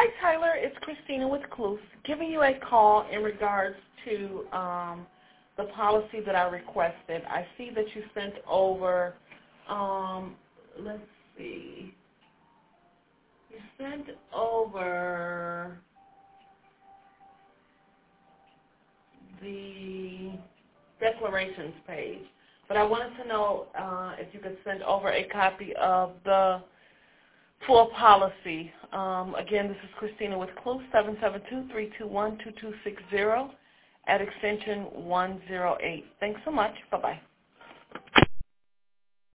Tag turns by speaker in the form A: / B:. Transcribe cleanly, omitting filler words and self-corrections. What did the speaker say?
A: Hi, Tyler. It's Christina with Cluse, giving you a call in regards to the policy that I requested. I see that you sent over, let's see, you sent over the declarations page, but I wanted to know if you could send over a copy of the full policy. Again, this is Christina with Clue, 772-321-2260 at extension 108. Thanks so much. Bye-bye.